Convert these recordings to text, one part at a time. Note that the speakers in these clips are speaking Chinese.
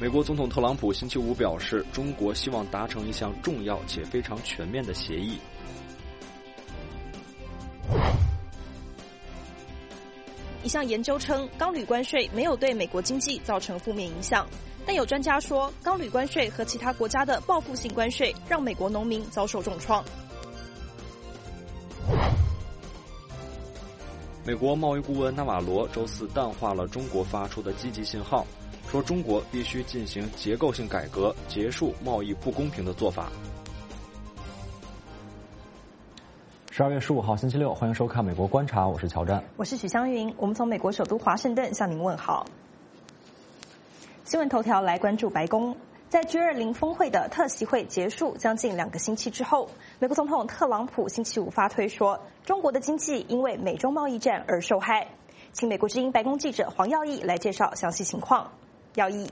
美国总统特朗普星期五表示，中国希望达成一项重要且非常全面的协议。 一项研究称，钢铝关税没有对美国经济造成负面影响，但有专家说，钢铝关税和其他国家的报复性关税让美国农民遭受重创。 美国贸易顾问纳瓦罗周四淡化了中国发出的积极信号，说中国必须进行结构性改革，结束贸易不公平的做法。 12月15号星期六，欢迎收看《美国观察》，我是乔战， 我是许湘云。我们从美国首都华盛顿向您问好。新闻头条来关注白宫。在 G20 峰会的特席会结束将近2个星期之后，美国总统特朗普星期五发推说，中国的经济因为美中贸易战而受害。请美国之音白宫记者黄耀义来介绍详细情况。耀义。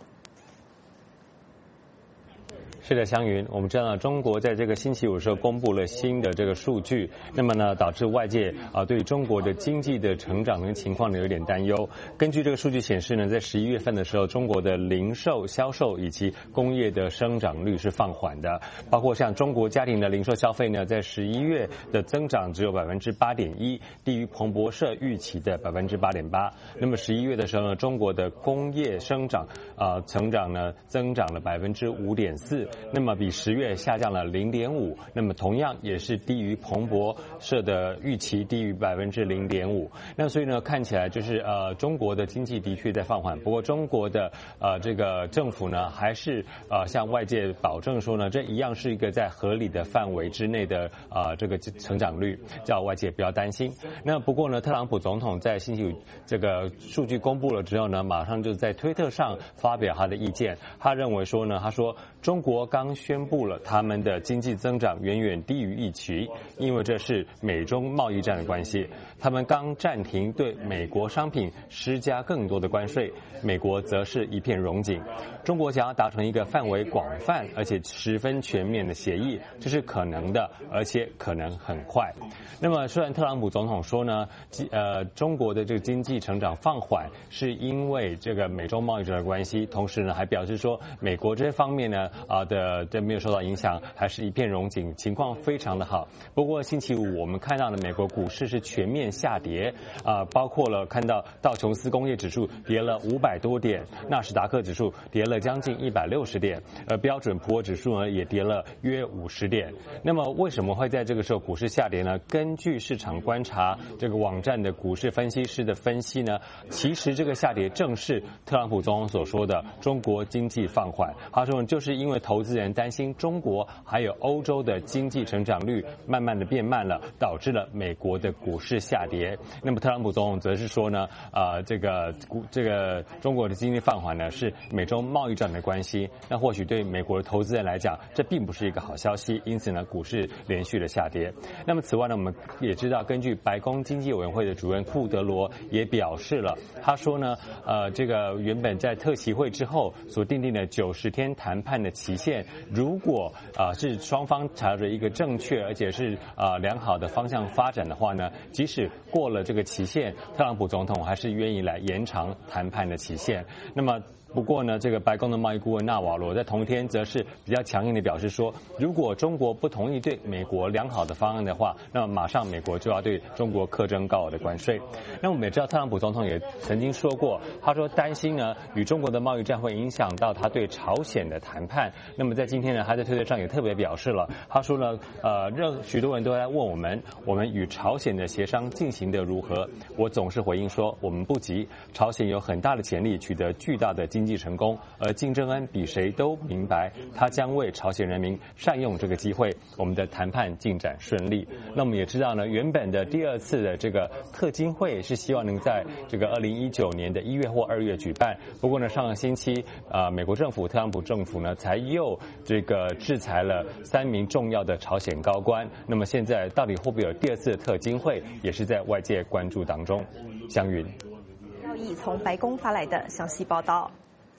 是的，湘云，我们知道中国在这个星期五的时候公布了新的这个数据，那么呢，导致外界对中国的经济的成长的情况呢有点担忧。根据这个数据显示呢，在11月份的时候，中国的零售销售以及工业的生长率是放缓的，包括像中国家庭的零售消费呢，在11月的增长只有8.1%，低于彭博社预期的8.8%。那么11月的时候呢，中国的工业成长呢增长了5.4%。那么比10月下降了0.5%，那么同样也是低于彭博社的预期，低于0.5%。那所以呢，看起来就是中国的经济的确在放缓，不过中国的这个政府呢，还是向外界保证说呢，这一样是一个在合理的范围之内的这个成长率，叫外界不要担心。那不过呢，特朗普总统在星期五这个数据公布了之后呢，马上就在推特上发表他的意见，他认为说呢，他说中国刚宣布了他们的经济增长远远低于预期，因为这是美中贸易战的关系。他们刚暂停对美国商品施加更多的关税，美国则是一片荣景。中国想要达成一个范围广泛而且十分全面的协议，这是可能的，而且可能很快。那么虽然特朗普总统说呢，中国的这个经济成长放缓是因为这个美中贸易战的关系，同时呢还表示说美国这方面呢这没有受到影响，还是一片荣景，情况非常的好。不过星期五我们看到了美国股市是全面下跌，包括了看到道琼斯工业指数跌了500多点，纳斯达克指数跌了将近160点，标准普尔指数呢也跌了约50点。那么为什么会在这个时候股市下跌呢？根据市场观察这个网站的股市分析师的分析呢，其实这个下跌正是特朗普总统所说的中国经济放缓。他说就是因为投资人担心中国还有欧洲的经济成长率慢慢的变慢了，导致了美国的股市下跌。那么特朗普总统则是说呢，这个中国的经济放缓呢是美中贸易战的关系。那或许对美国的投资人来讲，这并不是一个好消息，因此呢，股市连续的下跌。那么此外呢，我们也知道，根据白宫经济委员会的主任库德罗也表示了，他说呢，这个原本在特席会之后所订定的90天谈判的期限，如果是双方朝着一个正确而且是良好的方向发展的话呢，即使过了这个期限，特朗普总统还是愿意来延长谈判的期限。那么不过呢，这个白宫的贸易顾问纳瓦罗在同一天则是比较强硬的表示说，如果中国不同意对美国良好的方案的话，那么马上美国就要对中国课征高额的关税。那我们也知道，特朗普总统也曾经说过，他说担心呢与中国的贸易战会影响到他对朝鲜的谈判。那么在今天呢，他在推特上也特别表示了，他说呢，许多人都在问我们与朝鲜的协商进行的如何。我总是回应说，我们不急，朝鲜有很大的潜力取得巨大的经济成功，而金正恩比谁都明白，他将为朝鲜人民善用这个机会，我们的谈判进展顺利。那我们也知道呢，原本的第2次的这个特金会是希望能在这个2019年的1月或2月举办，不过呢，上个星期美国政府特朗普政府呢才又这个制裁了3名重要的朝鲜高官。那么现在到底会不会有第2次的特金会，也是在外界关注当中。湘云， 耀义从白宫发来的详细报道。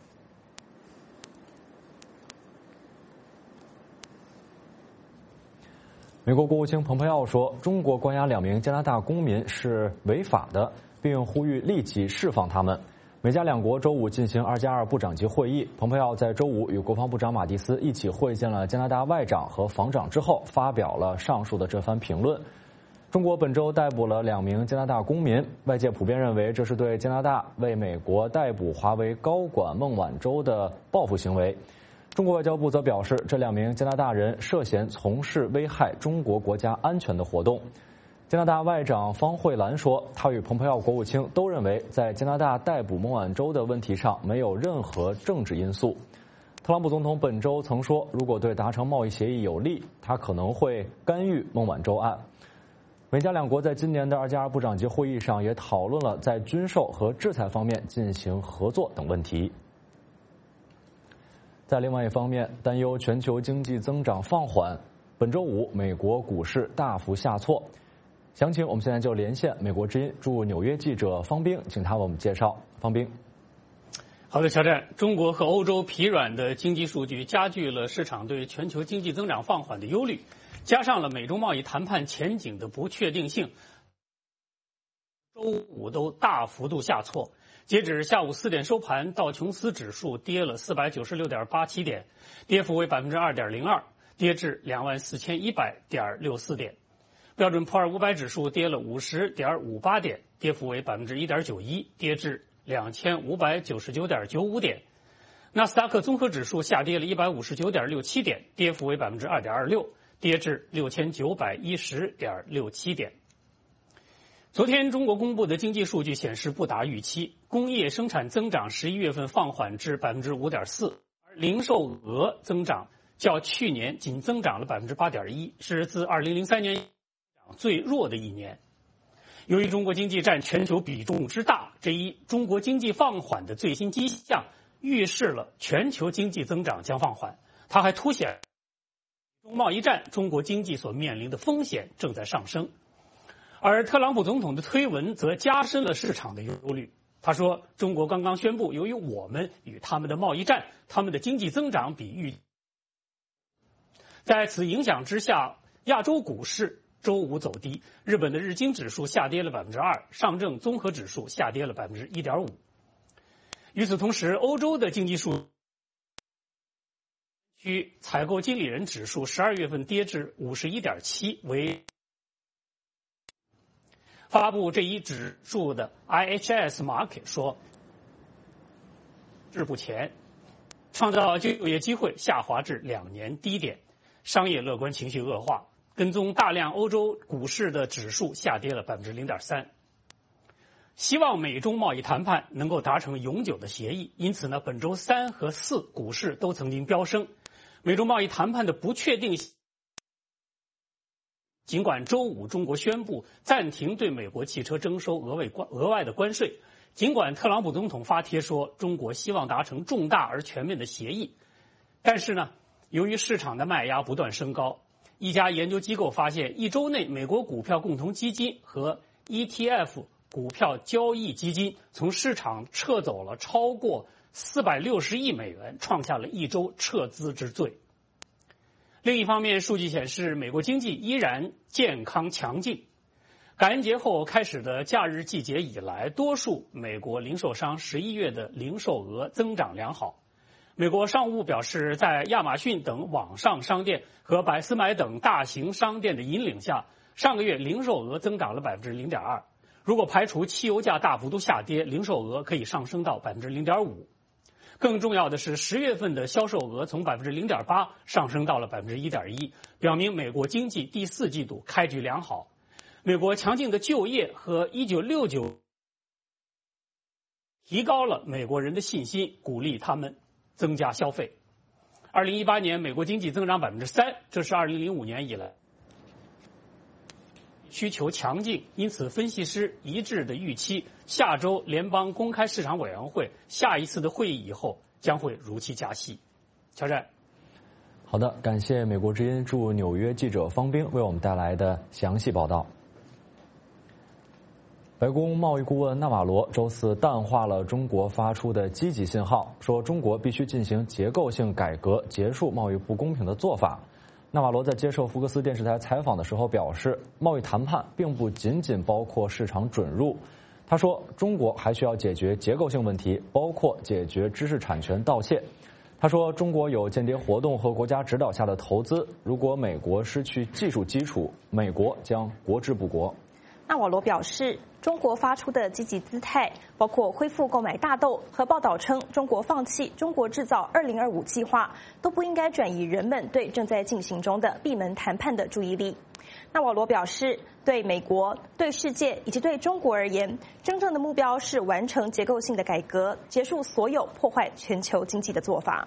美国国务卿蓬佩奥说，中国关押2名加拿大公民是违法的，并呼吁立即释放他们。 美加两国周五进行2+2部长级会议，蓬佩奥在周五与国防部长马蒂斯一起会见了加拿大外长和防长之后，发表了上述的这番评论。中国本周逮捕了2名加拿大公民，外界普遍认为这是对加拿大为美国逮捕华为高管孟晚舟的报复行为。中国外交部则表示，这2名加拿大人涉嫌从事危害中国国家安全的活动。加拿大外长方慧兰说，他与蓬佩奥国务卿都认为，在加拿大逮捕孟晚舟的问题上没有任何政治因素。特朗普总统本周曾说，如果对达成贸易协议有利，他可能会干预孟晚舟案。美加两国在今年的2+2部长级会议上也讨论了在军售和制裁方面进行合作等问题。在另外一方面，担忧全球经济增长放缓，本周五美国股市大幅下挫。详情我们现在就连线美国之音驻纽约记者方冰，请他为我们介绍。方冰。 好的，乔战。中国和欧洲疲软的经济数据加剧了市场对全球经济增长放缓的忧虑，加上了美中贸易谈判前景的不确定性，周五都大幅度下挫。截止下午4点收盘，道琼斯指数跌了496.87点，跌幅为2.02%，跌至24,100.64点。标准普尔500指数跌了50.58点，跌幅为1.91%，跌至2599.95点。纳斯达克综合指数下跌了159.67点，跌幅为2.26%，跌至6910.67点。昨天中国公布的经济数据显示不达预期，工业生产增长11月份放缓至5.4%，而零售额增长较去年仅增长了8.1%，是自2003年最弱的一年。由于中国经济占全球比重之大，这一中国经济放缓的最新迹象预示了全球经济增长将放缓。它还凸显中贸易战中国经济所面临的风险正在上升。而特朗普总统的推文则加深了市场的忧虑。他说，中国刚刚宣布，由于我们与他们的贸易战，他们的经济增长比预。在此影响之下，亚洲股市周五走低，日本的日经指数下跌了2%，上证综合指数下跌了1.5%。与此同时，欧洲的经济数据采购经理人指数12月份跌至51.7，为发布这一指数的 IHS Markit 说，至不前，创造就业机会下滑至2年低点，商业乐观情绪恶化。跟踪大量欧洲股市的指数下跌了0.3%。希望美中贸易谈判能够达成永久的协议，因此呢，本周3和4股市都曾经飙升。美中贸易谈判的不确定性，尽管周五中国宣布暂停对美国汽车征收额外的关税，尽管特朗普总统发帖说中国希望达成重大而全面的协议，但是呢，由于市场的卖压不断升高，一家研究机构发现，一周内美国股票共同基金和 ETF 股票交易基金从市场撤走了超过460亿美元，创下了一周撤资之最。另一方面，数据显示美国经济依然健康强劲。感恩节后开始的假日季节以来，多数美国零售商11月的零售额增长良好。美国商务部表示，在亚马逊等网上商店和百思买等大型商店的引领下，上个月零售额增长了0.2%。如果排除汽油价大幅度下跌，零售额可以上升到0.5%。更重要的是，10月份的销售额从0.8%上升到了1.1%，表明美国经济第4季度开局良好。美国强劲的就业和1969提高了美国人的信心，鼓励他们增加消费。2018年美国经济增长3%，这是2005年以来需求强劲，因此分析师一致的预期，下周联邦公开市场委员会下一次的会议以后将会如期加息。乔战。 好的，感谢美国之音驻纽约记者方冰为我们带来的详细报道。白宫贸易顾问纳瓦罗周四淡化了中国发出的积极信号，说中国必须进行结构性改革，结束贸易不公平的做法。纳瓦罗在接受福克斯电视台采访的时候表示，贸易谈判并不仅仅包括市场准入。 他说，中国还需要解决结构性问题，包括解决知识产权盗窃。他说，中国有间谍活动和国家指导下的投资，如果美国失去技术基础，美国将国之不国。 纳瓦罗表示，中国发出的积极姿态，包括恢复购买大豆和报道称中国放弃中国制造2025计划，都不应该转移人们对正在进行中的闭门谈判的注意力。纳瓦罗表示，对美国、对世界以及对中国而言，真正的目标是完成结构性的改革，结束所有破坏全球经济的做法。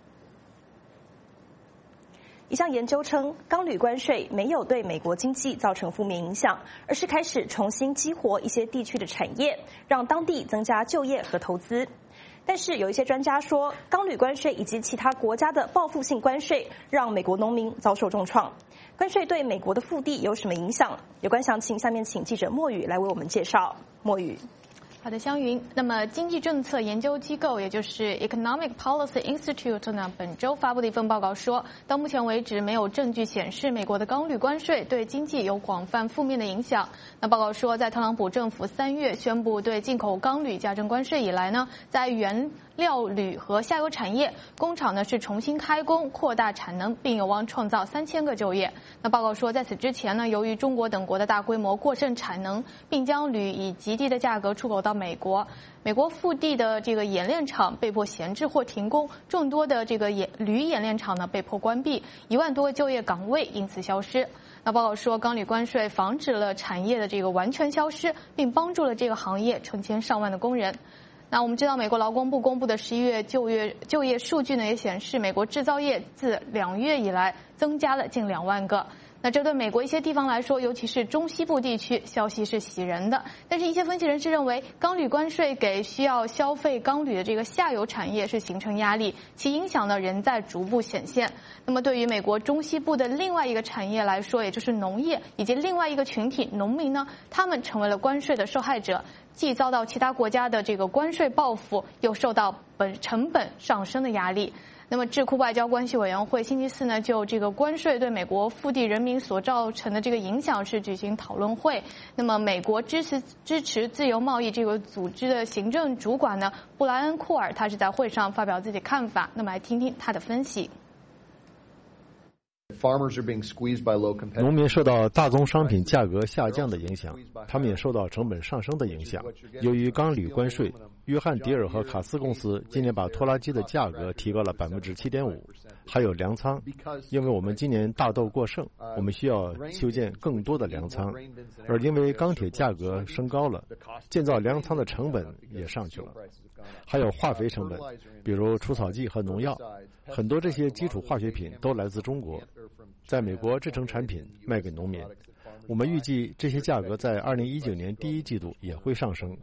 一项研究称，钢铝关税没有对美国经济造成负面影响，而是开始重新激活一些地区的产业，让当地增加就业和投资。但是有一些专家说，钢铝关税以及其他国家的报复性关税让美国农民遭受重创。关税对美国的腹地有什么影响？有关详情，下面请记者莫宇来为我们介绍。莫宇。 好的，湘云。那么，经济政策研究机构，也就是 Economic Policy Institute 呢，本周发布的一份报告说，到目前为止，没有证据显示美国的钢铝关税对经济有广泛负面的影响。那报告说，在特朗普政府3月宣布对进口钢铝加征关税以来呢，在原料铝和下游产业，工厂呢是重新开工，扩大产能，并有望创造3000个就业。那报告说，在此之前呢，由于中国等国的大规模过剩产能，并将铝以极低的价格出口到美国腹地的这个冶炼厂被迫闲置或停工，众多的这个铝冶炼厂呢被迫关闭，1万多个就业岗位因此消失。那报告说，钢铝关税防止了产业的这个完全消失，并帮助了这个行业成千上万的工人。那我们知道，美国劳工部公布的11月就业数据呢，也显示美国制造业自2月以来增加了近2万个。那这对美国一些地方来说，尤其是中西部地区，消息是喜人的。但是，一些分析人士认为，钢铝关税给需要消费钢铝的这个下游产业是形成压力，其影响呢仍在逐步显现。那么，对于美国中西部的另外一个产业来说，也就是农业以及另外一个群体农民呢，他们成为了关税的受害者，既遭到其他国家的这个关税报复，又受到成本上升的压力。那么，智库外交关系委员会星期4呢，就这个关税对美国腹地人民所造成的这个影响是举行讨论会。那么，美国支持自由贸易这个组织的行政主管呢，布莱恩·库尔，他是在会上发表自己的看法。那么，来听听他的分析。 农民受到大宗商品价格下降的影响，他们也受到成本上升的影响。由于钢铝关税，约翰迪尔和卡斯公司今年把拖拉机的价格提高了7.5%，还有粮仓，因为我们今年大豆过剩，我们需要修建更多的粮仓，而因为钢铁价格升高了，建造粮仓的成本也上去了。还有化肥成本，比如除草剂和农药，很多这些基础化学品都来自中国，在美国制成产品卖给农民。我们预计这些价格在2019年第1季度也会上升。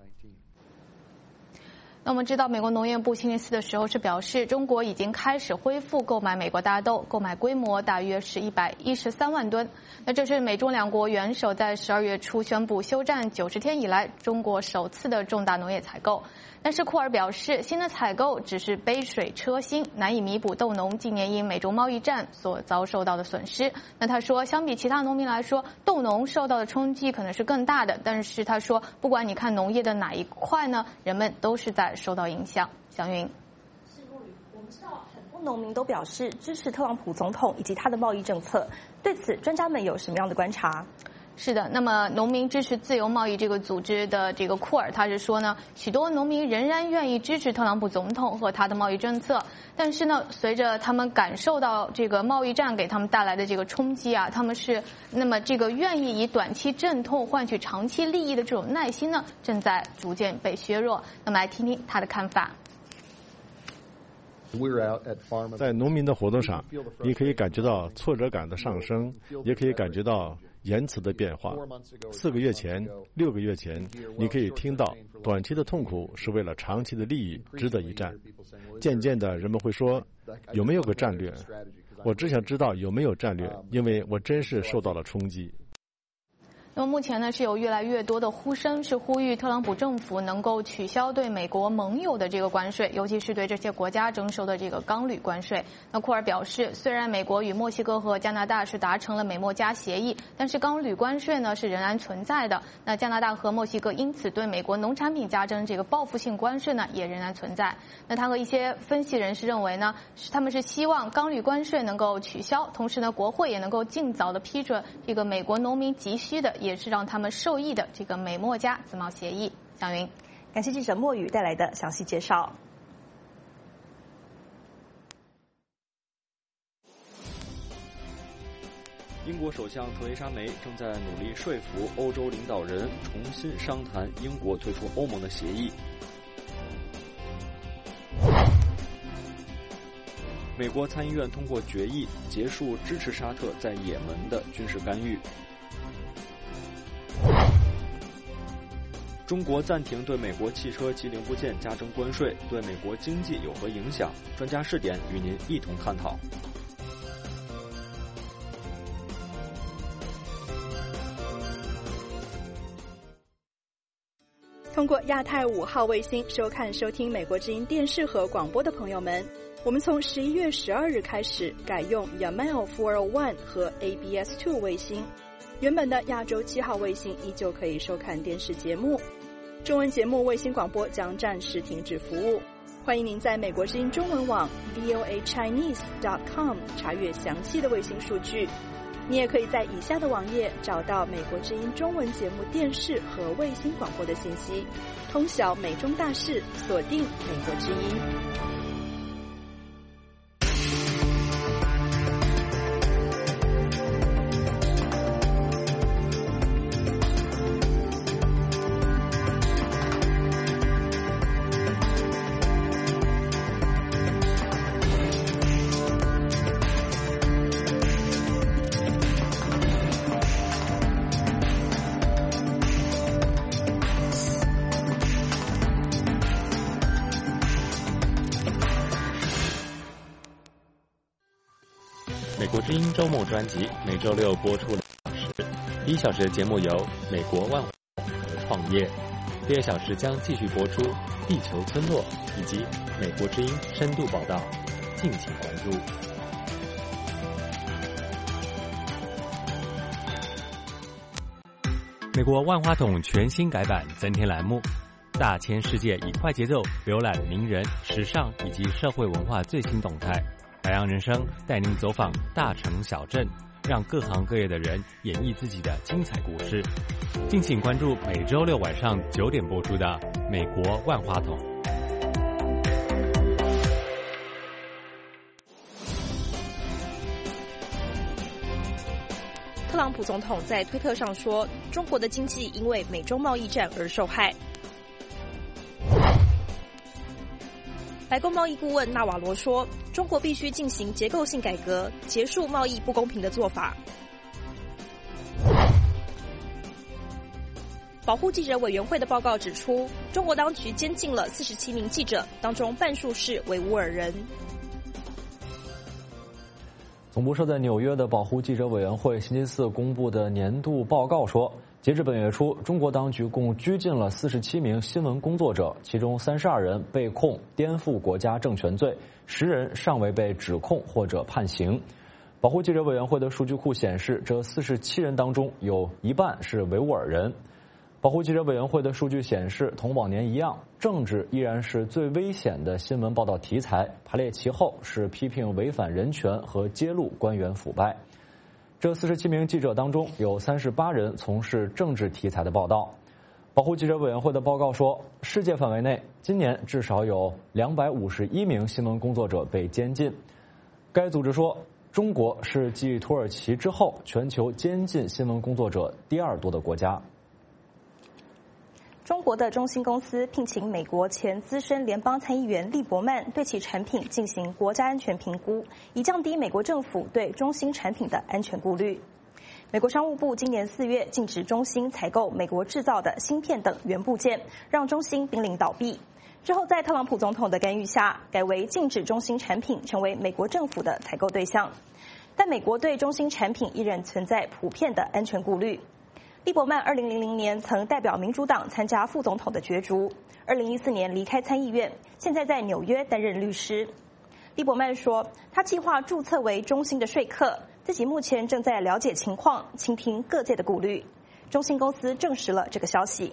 那我们知道，美国农业部星期4的时候是表示，中国已经开始恢复购买美国大豆，购买规模大约是113万吨。那这是美中两国元首在12月初宣布休战90天以来，中国首次的重大农业采购。但是库尔表示，新的采购只是杯水车薪，难以弥补豆农今年因美中贸易战所遭受到的损失。那他说，相比其他农民来说，豆农受到的冲击可能是更大的。但是他说，不管你看农业的哪一块呢，人们都是在受到影响。祥云。 我们知道很多农民都表示支持特朗普总统以及他的贸易政策，对此专家们有什么样的观察？ 是的，那么农民支持自由贸易这个组织的这个库尔，他是说呢，许多农民仍然愿意支持特朗普总统和他的贸易政策，但是呢，随着他们感受到这个贸易战给他们带来的这个冲击啊，他们是那么这个愿意以短期阵痛换取长期利益的这种耐心呢，正在逐渐被削弱。那么来听听他的看法。 在农民的活动上，你可以感觉到挫折感的上升，也可以感觉到言辞的变化。4个月前、6个月前，你可以听到短期的痛苦是为了长期的利益，值得一战。渐渐的，人们会说，有没有个战略？我只想知道有没有战略，因为我真是受到了冲击。 那么目前呢，是有越来越多的呼声，是呼吁特朗普政府能够取消对美国盟友的这个关税，尤其是对这些国家征收的这个钢铝关税。那库尔表示，虽然美国与墨西哥和加拿大是达成了美墨加协议，但是钢铝关税呢是仍然存在的。那加拿大和墨西哥因此对美国农产品加征这个报复性关税呢也仍然存在。那他和一些分析人士认为呢，他们是希望钢铝关税能够取消，同时呢，国会也能够尽早的批准这个美国农民急需的，也是让他们受益的这个美墨加自贸协议。小云， 感谢记者莫宇带来的详细介绍。 英国首相特蕾莎梅正在努力说服欧洲领导人重新商谈英国退出欧盟的协议。美国参议院通过决议，结束支持沙特在也门的军事干预。中国暂停对美国汽车及零部件加征关税，对美国经济有何影响？专家视点与您一同探讨。 通过亚太5号卫星收看收听美国之音电视和广播的朋友们，我们从11月12日开始改用 Yamal 401和 ABS2 卫星，原本的亚洲7号卫星依旧可以收看电视节目。中文节目卫星广播将暂时停止服务，欢迎您在美国之音中文网 voachinese.com 查阅详细的卫星数据。你也可以在以下的网页找到美国之音中文节目电视和卫星广播的信息，通晓美中大事，锁定美国之音。 美国之音周末专辑每周六播出2小时，第1小时的节目由美国万华和创业，第2小时将继续播出地球村落以及美国之音深度报道，敬请关注。美国万花筒全新改版增添栏目，大千世界以快节奏浏览名人、时尚以及社会文化最新动态。海洋人生带您走访大城小镇，让各行各业的人演绎自己的精彩故事。敬请关注每周六晚上9点播出的《美国万花筒》。 特朗普总统在推特上说，中国的经济因为美中贸易战而受害。白宫贸易顾问纳瓦罗说，中国必须进行结构性改革，结束贸易不公平的做法。保护记者委员会的报告指出，中国当局监禁了47名记者，当中半数是维吾尔人。 总部设在纽约的保护记者委员会星期四公布的年度报告说，截至本月初，中国当局共拘禁了47名新闻工作者，其中32人被控颠覆国家政权罪，10人尚未被指控或者判刑。保护记者委员会的数据库显示，这47人当中有一半是维吾尔人。保护记者委员会的数据显示，同往年一样，政治依然是最危险的新闻报道题材，排列其后是批评违反人权和揭露官员腐败。这47名记者当中有38人从事政治题材的报道。保护记者委员会的报告说，世界范围内今年至少有251名新闻工作者被监禁。该组织说，中国是继土耳其之后全球监禁新闻工作者第2多的国家。 中国的中兴公司聘请美国前资深联邦参议员利伯曼对其产品进行国家安全评估，以降低美国政府对中兴产品的安全顾虑。美国商务部今年4月禁止中兴采购美国制造的芯片等元部件，让中兴濒临倒闭。之后在特朗普总统的干预下，改为禁止中兴产品成为美国政府的采购对象。但美国对中兴产品依然存在普遍的安全顾虑。 利伯曼2000年曾代表民主党参加副总统的角逐，2014年离开参议院，现在在纽约担任律师。利伯曼说，他计划注册为中兴的说客，自己目前正在了解情况，倾听各界的顾虑。中兴公司证实了这个消息。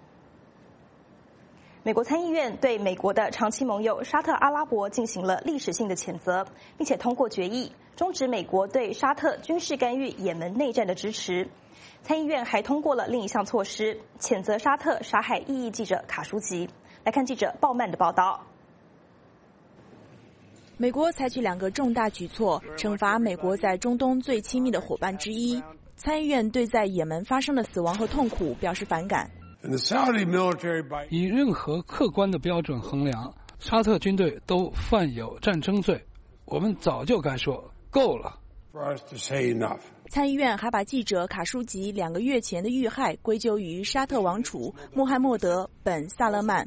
美国参议院对美国的长期盟友沙特阿拉伯进行了历史性的谴责，并且通过决议终止美国对沙特军事干预也门内战的支持。参议院还通过了另一项措施，谴责沙特杀害异议记者卡舒吉。来看记者鲍曼的报道。 美国采取2个重大举措，惩罚美国在中东最亲密的伙伴之一。参议院对在也门发生的死亡和痛苦表示反感。 以任何客观的标准衡量，沙特军队都犯有战争罪。我们早就该说够了。 参议院还把记者卡舒吉2个月前的遇害归咎于沙特王储穆罕默德·本·萨勒曼。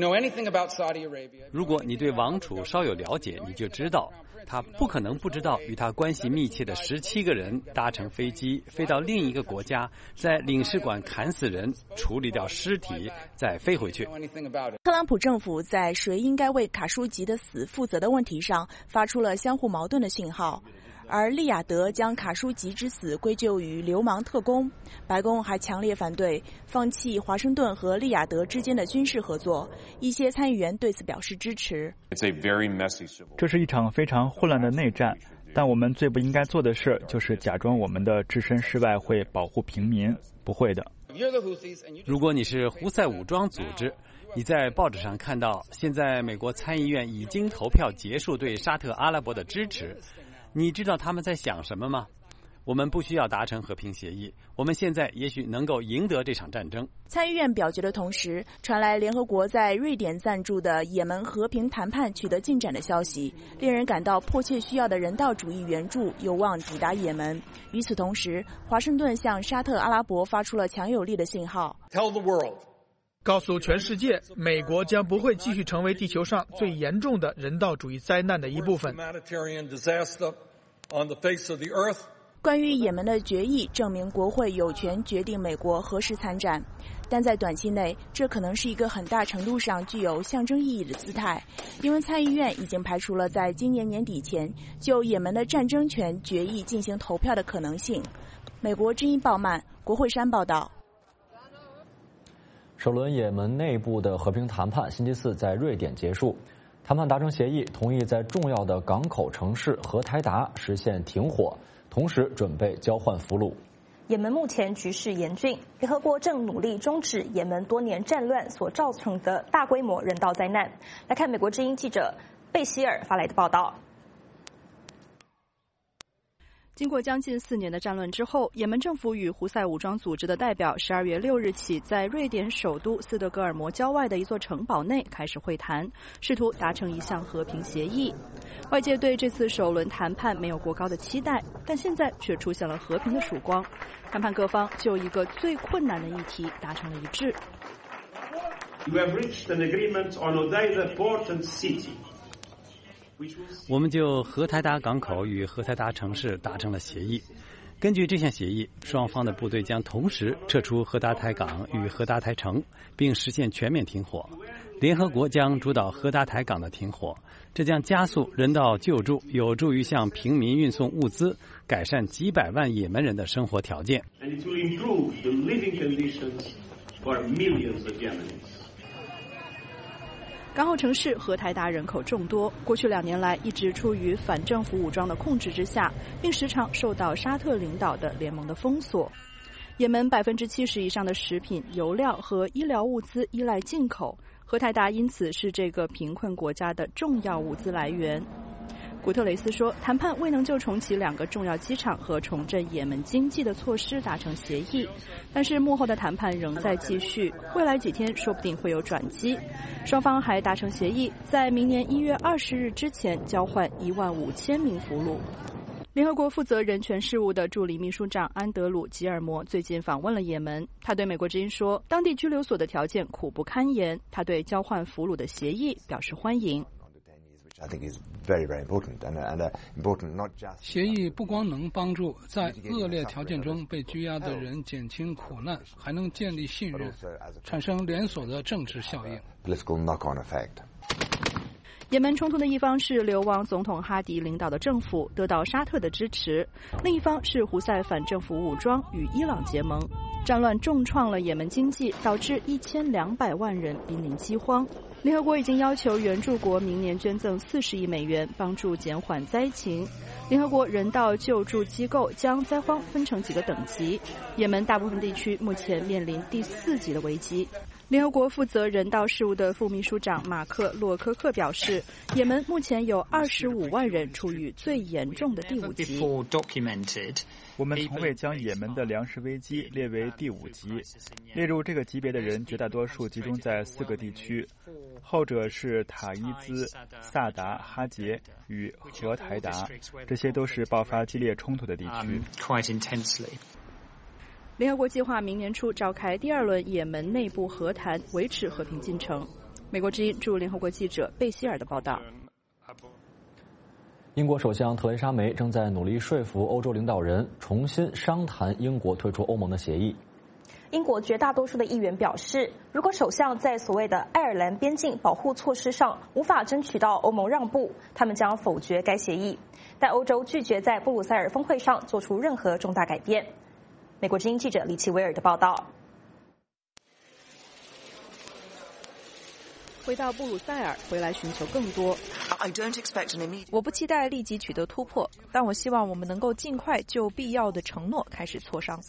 如果你对王储稍有了解，你就知道他不可能不知道与他关系密切的17个人搭乘飞机飞到另一个国家，在领事馆砍死人，处理掉尸体，再飞回去。 特朗普政府在谁应该为卡舒吉的死负责的问题上发出了相互矛盾的信号，而利雅得将卡舒吉之死归咎于流氓特工。白宫还强烈反对放弃华盛顿和利雅得之间的军事合作，一些参议员对此表示支持。 这是一场非常混乱的内战，但我们最不应该做的事就是假装我们的置身事外会保护平民，不会的。 如果你是胡塞武装组织，你在报纸上看到现在美国参议院已经投票结束对沙特阿拉伯的支持，你知道他们在想什么吗？我们不需要达成和平协议，我们现在也许能够赢得这场战争。 参议院表决的同时，传来联合国在瑞典赞助的也门和平谈判取得进展的消息，令人感到迫切需要的人道主义援助有望抵达也门。与此同时，华盛顿向沙特阿拉伯发出了强有力的信号。 告诉全世界，美国将不会继续成为地球上最严重的人道主义灾难的一部分。 关于也门的决议证明国会有权决定美国何时参战，但在短期内，这可能是一个很大程度上具有象征意义的姿态，因为参议院已经排除了在今年年底前就也门的战争权决议进行投票的可能性。美国之音鲍曼，国会山报道。 首轮也门内部的和平谈判星期四在瑞典结束，谈判达成协议，同意在重要的港口城市荷台达实现停火，同时准备交换俘虏。 也门目前局势严峻，联合国正努力终止也门多年战乱所造成的大规模人道灾难。来看美国之音记者贝希尔发来的报道。 经过将近4年的战乱之后，也门政府与胡塞武装组织的代表12月6日起在瑞典首都斯德哥尔摩郊外的一座城堡内开始会谈，试图达成一项和平协议。外界对这次首轮谈判没有过高的期待，但现在却出现了和平的曙光。谈判各方就一个最困难的议题达成了一致。 我们就荷台达港口与荷台达城市达成了协议。根据这项协议，双方的部队将同时撤出荷达台港与荷达台城，并实现全面停火。联合国将主导荷达台港的停火，这将加速人道救助，有助于向平民运送物资，改善几百万也门人的生活条件。 港口城市荷台达人口众多，过去2年来一直处于反政府武装的控制之下，并时常受到沙特领导的联盟的封锁。也门70%以上的食品、油料和医疗物资依赖进口，荷台达因此是这个贫困国家的重要物资来源。古特雷斯说，谈判未能就重启2个重要机场和重振也门经济的措施达成协议，但是幕后的谈判仍在继续，未来几天说不定会有转机。双方还达成协议，在明年1月20日之前交换15000名俘虏。联合国负责人权事务的助理秘书长安德鲁·吉尔摩最近访问了也门，他对美国之音说，当地拘留所的条件苦不堪言，他对交换俘虏的协议表示欢迎。 协议不光能帮助在恶劣条件中被拘押的人减轻苦难，还能建立信任，产生连锁的政治效应。 也门冲突的一方是流亡总统哈迪领导的政府，得到沙特的支持；另一方是胡塞反政府武装与伊朗结盟。战乱重创了也门经济，导致1200万人濒临饥荒。联合国已经要求援助国明年捐赠40亿美元，帮助减缓灾情。联合国人道救助机构将灾荒分成几个等级，也门大部分地区目前面临第4级的危机。联合国负责人道事务的副秘书长马克·洛科克表示，也门目前有25万人处于最严重的第5级。 我们从未将也门的粮食危机列为第5级。列入这个级别的人绝大多数集中在4个地区，后者是塔伊兹、萨达、哈杰与荷台达，这些都是爆发激烈冲突的地区。 联合国计划明年初召开第2轮也门内部和谈，维持和平进程。美国之音驻联合国记者贝希尔的报道。 英国首相特蕾莎梅正在努力说服欧洲领导人重新商谈英国退出欧盟的协议。 英国绝大多数的议员表示，如果首相在所谓的爱尔兰边境保护措施上无法争取到欧盟让步，他们将否决该协议。但欧洲拒绝在布鲁塞尔峰会上做出任何重大改变。美国之音记者李奇维尔的报道。 回到布鲁塞尔，回来寻求更多。 我不期待立即取得突破，但我希望我们能够尽快就必要的承诺开始磋商。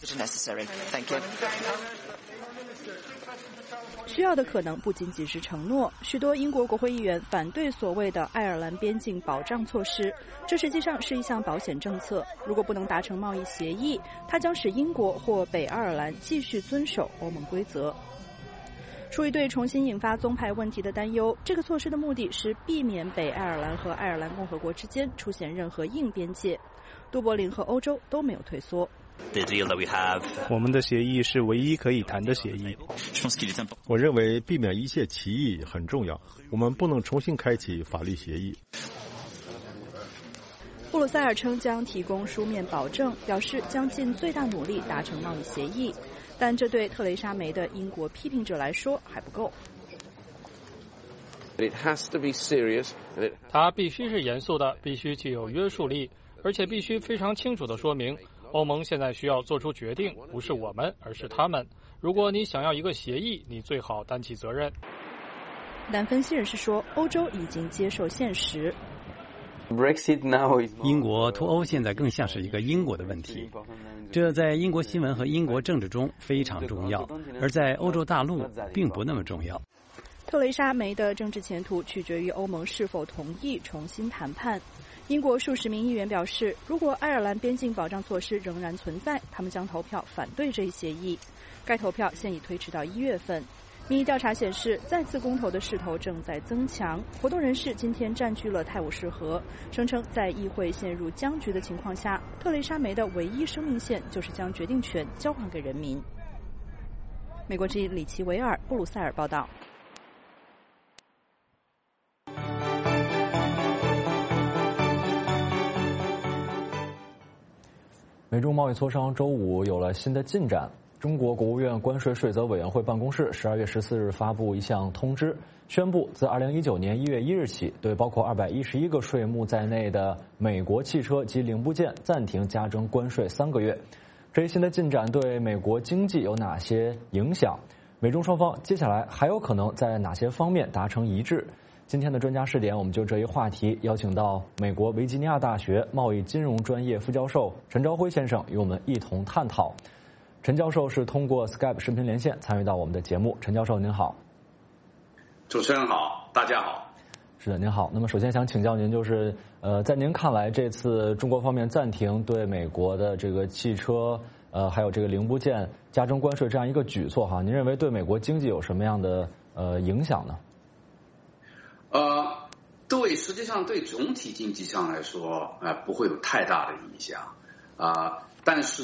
需要的可能不仅仅是承诺。许多英国国会议员反对所谓的爱尔兰边境保障措施，这实际上是一项保险政策。如果不能达成贸易协议，它将使英国或北爱尔兰继续遵守欧盟规则。出于对重新引发宗派问题的担忧，这个措施的目的是避免北爱尔兰和爱尔兰共和国之间出现任何硬边界。都柏林和欧洲都没有退缩。 我们的协议是唯一可以谈的协议。 我认为避免一切歧义很重要，我们不能重新开启法律协议。 布鲁塞尔称将提供书面保证，表示将尽最大努力达成贸易协议，但这对特蕾莎梅的英国批评者来说还不够。 它必须是严肃的，必须具有约束力，而且必须非常清楚地说明，欧盟现在需要做出决定，不是我们，而是他们。如果你想要一个协议，你最好担起责任。 但分析人士说，欧洲已经接受现实。 英国脱欧现在更像是一个英国的问题，这在英国新闻和英国政治中非常重要，而在欧洲大陆并不那么重要。 特蕾莎梅的政治前途取决于欧盟是否同意重新谈判。英国数十名议员表示，如果爱尔兰边境保障措施仍然存在，他们将投票反对这一协议。该投票现已推迟到1月份。民意调查显示，再次公投的势头正在增强。活动人士今天占据了泰晤士河，声称在议会陷入僵局的情况下，特蕾莎梅的唯一生命线就是将决定权交还给人民。美国之音里奇维尔，布鲁塞尔报道。 美中贸易磋商周五有了新的进展。中国国务院关税税则委员会办公室12月14日发布一项通知，宣布自2019年1月1日起，对包括211个税目在内的美国汽车及零部件暂停加征关税3个月。这一新的进展对美国经济有哪些影响？美中双方接下来还有可能在哪些方面达成一致？今天的专家视点，我们就这一话题邀请到美国维吉尼亚大学贸易金融专业副教授陈朝辉先生与我们一同探讨。陈教授是通过 Skype 视频连线参与到我们的节目。陈教授您好。 主持人好，大家好。 是的，您好。那么首先想请教您，就是在您看来，这次中国方面暂停对美国的这个汽车还有这个零部件加征关税这样一个举措哈，您认为对美国经济有什么样的影响呢？ 实际上对总体经济上来说，不会有太大的影响但是呢，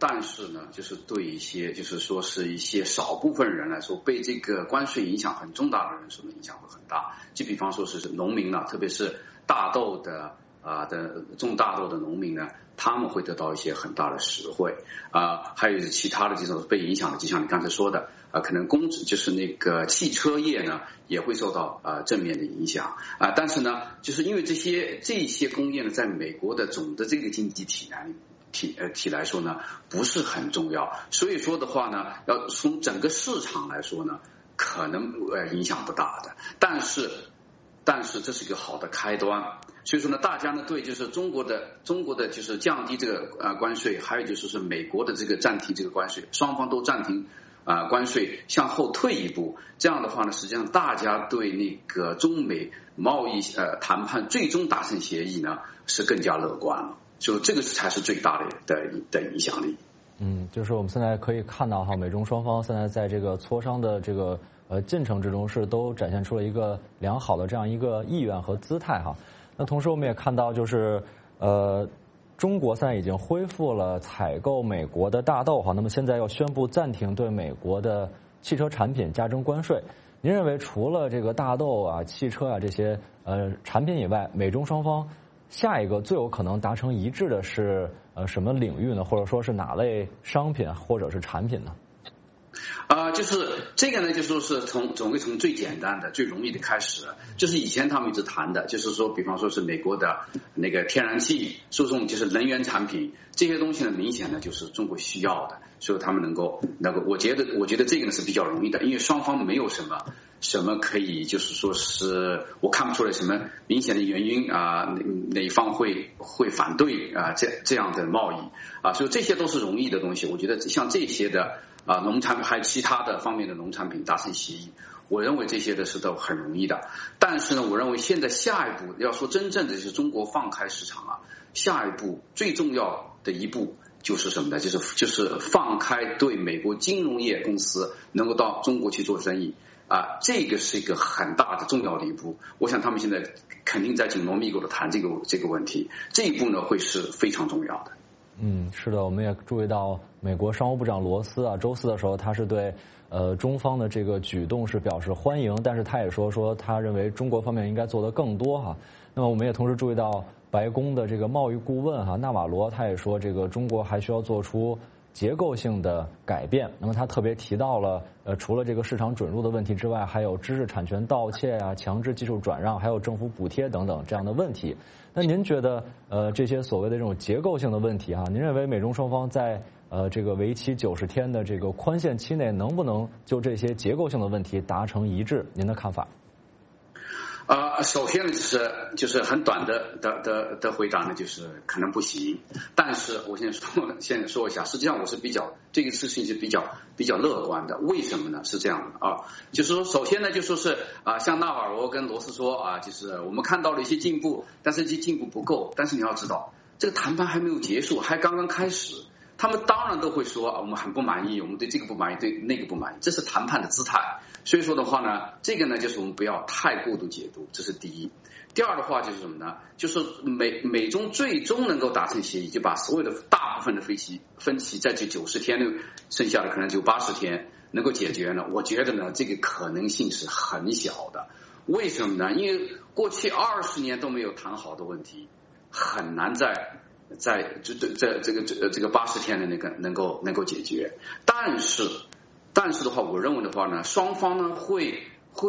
但是呢，就是对一些就是说是一些少部分人来说，被这个关税影响很重大的人说呢，影响会很大。就比方说是农民呢，特别是大豆的种大豆的农民呢，他们会得到一些很大的实惠还有其他的这种被影响的，就像你刚才说的可能就是那个汽车业呢也会受到正面的影响但是呢，就是因为这些工业呢，在美国的总的这个经济体来说呢，不是很重要，所以说的话呢，要从整个市场来说呢，可能影响不大的，但是这是一个好的开端。所以说呢，大家呢对就是中国的就是降低这个关税，还有就是美国的这个暂停这个关税，双方都暂停关税，向后退一步，这样的话呢，实际上大家对那个中美贸易谈判最终达成协议呢是更加乐观了，就这个才是最大的影响力。 就是我们现在可以看到美中双方现在在这个磋商的这个进程之中是都展现出了一个良好的这样一个意愿和姿态那同时我们也看到就是中国现在已经恢复了采购美国的大豆那么现在要宣布暂停对美国的汽车产品加征关税。您认为除了这个大豆汽车这些产品以外，美中双方下一个最有可能达成一致的是什么领域呢？或者说是哪类商品或者是产品呢？ 就是这个呢，就说是总会从最简单的、最容易的开始。就是以前他们一直谈的，就是说，比方说是美国的那个天然气输送，就是能源产品这些东西呢，明显呢就是中国需要的，所以他们能够我觉得这个呢是比较容易的，因为双方没有什么可以就是说是我看不出来什么明显的原因哪一方会反对这样的贸易所以这些都是容易的东西。我觉得像这些的农产品还有其他的方面的农产品达成协议，我认为这些的是都很容易的。但是呢，我认为现在下一步要说真正的是中国放开市场下一步最重要的一步就是什么呢？就是放开对美国金融业公司能够到中国去做生意这个是一个很大的重要的一步。我想他们现在肯定在紧锣密鼓的谈这个问题，这一步呢会是非常重要的。 是的，我们也注意到美国商务部长罗斯周四的时候，他是对中方的这个举动是表示欢迎，但是他也说他认为中国方面应该做得更多那么我们也同时注意到白宫的这个贸易顾问纳瓦罗，他也说这个中国还需要做出结构性的改变。那么他特别提到了除了这个市场准入的问题之外，还有知识产权盗窃强制技术转让，还有政府补贴等等这样的问题。那您觉得这些所谓的这种结构性的问题您认为美中双方在这个为期90天的这个宽限期内能不能就这些结构性的问题达成一致？您的看法？ 首先呢，就是很短的回答呢，就是可能不行。但是我现在说一下，实际上我是这个事情是比较乐观的。为什么呢？是这样的就是说，首先呢，就说是像纳瓦罗跟罗斯说就是我们看到了一些进步，但是这进步不够。但是你要知道，这个谈判还没有结束，还刚刚开始。他们当然都会说我们很不满意，我们对这个不满意，对那个不满意，这是谈判的姿态。所以说的话呢，这个呢就是我们不要太过度解读，这是第一。第二的话就是什么呢？就是美中最终能够达成协议，就把所有的大部分的分歧在这90天内，剩下的可能就80天能够解决呢。我觉得呢，这个可能性是很小的。为什么呢？因为过去20年都没有谈好的问题，很难在这个80天的能够解决。但是的话，我认为的话呢，双方呢会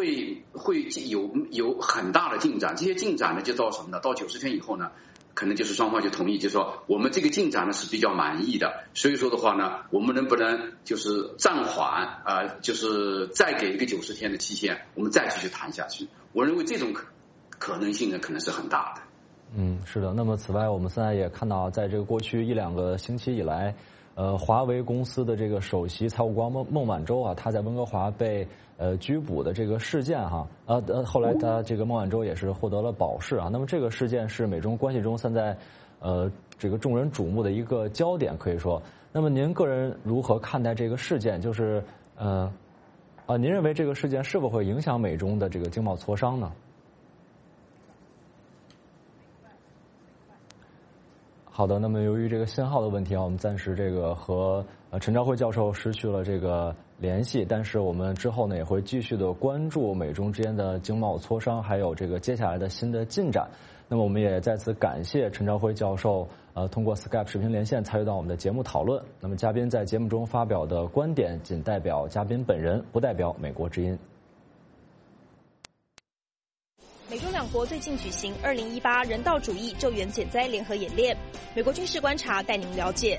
有很大的进展。这些进展呢就到什么呢？到90天以后呢，可能就是双方就同意，就是说我们这个进展呢是比较满意的。所以说的话呢，我们能不能就是暂缓就是再给一个90天的期限，我们再继续谈下去？我认为这种可能性呢可能是很大的。 是的。那么此外，我们现在也看到，在这个过去1-2个星期以来，华为公司的这个首席财务官孟晚舟他在温哥华被拘捕的这个事件后来他这个孟晚舟也是获得了保释那么这个事件是美中关系中现在这个众人瞩目的一个焦点，可以说。那么您个人如何看待这个事件？就是您认为这个事件是否会影响美中的这个经贸磋商呢？好。 好的，那么由于这个信号的问题啊，我们暂时这个和陈朝辉教授失去了这个联系，但是我们之后呢也会继续的关注美中之间的经贸磋商，还有这个接下来的新的进展。那么我们也再次感谢陈朝辉教授通过 Skype 视频连线参与到我们的节目讨论。那么嘉宾在节目中发表的观点仅代表嘉宾本人，不代表美国之音。 美中两国最近举行2018人道主义救援减灾联合演练，美国军事观察带您了解。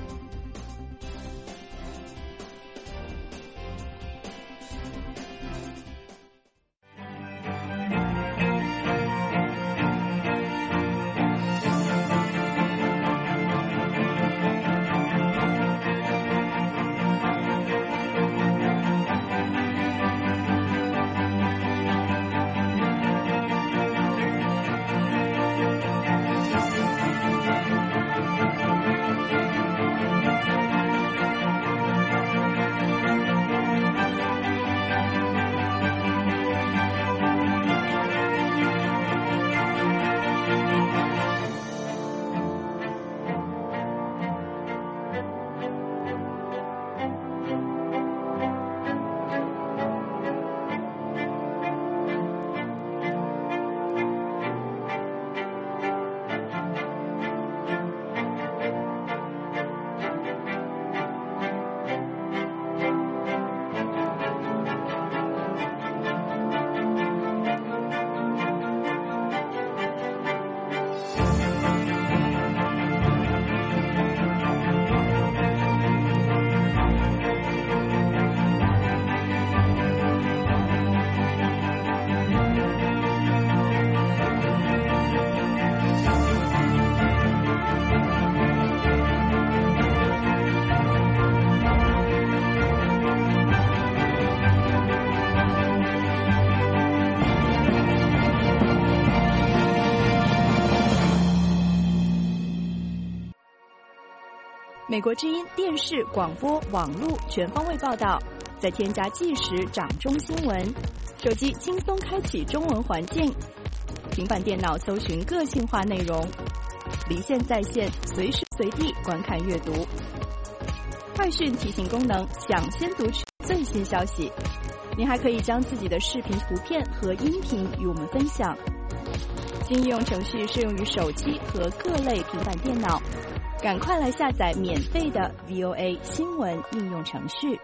美国之音电视、广播、网络全方位报道，再添加即时掌中新闻，手机轻松开启中文环境，平板电脑搜寻个性化内容，离线在线，随时随地观看阅读。快讯提醒功能，抢先读取最新消息。您还可以将自己的视频、图片和音频与我们分享。新应用程序适用于手机和各类平板电脑。赶快来下载免费的 VOA 新闻应用程序。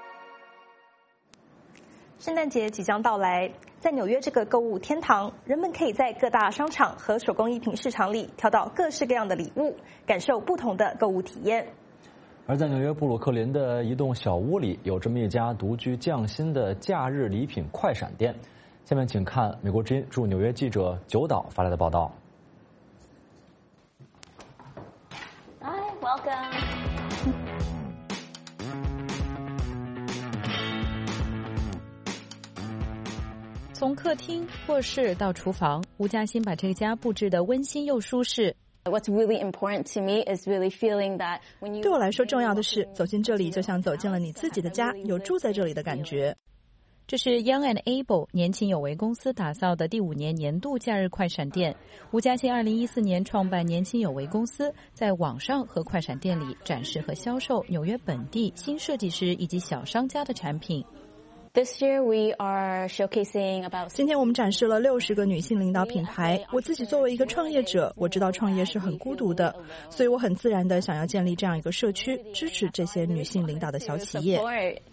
圣诞节即将到来，在纽约这个购物天堂，人们可以在各大商场和手工艺品市场里挑到各式各样的礼物，感受不同的购物体验。 而在纽约布鲁克林的一栋小屋里，有这么一家独具匠心的假日礼品快闪店。下面请看美国之音驻纽约记者九岛发来的报道。 Welcome. 从客厅、卧室到厨房，吴嘉欣把这个家布置得温馨又舒适。 What's really important to me is really feeling that when you 对我来说，重要的是走进这里就像走进了你自己的家，有住在这里的感觉。 这是 Young and Able 年轻有为公司打造的第5年年度假日快闪店。吴嘉欣2014年创办年轻有为公司，在网上和快闪店里展示和销售纽约本地新设计师以及小商家的产品。 This year we are showcasing about 今天我们展示了60个女性领导品牌。我自己作为一个创业者，我知道创业是很孤独的，所以我很自然的想要建立这样一个社区，支持这些女性领导的小企业。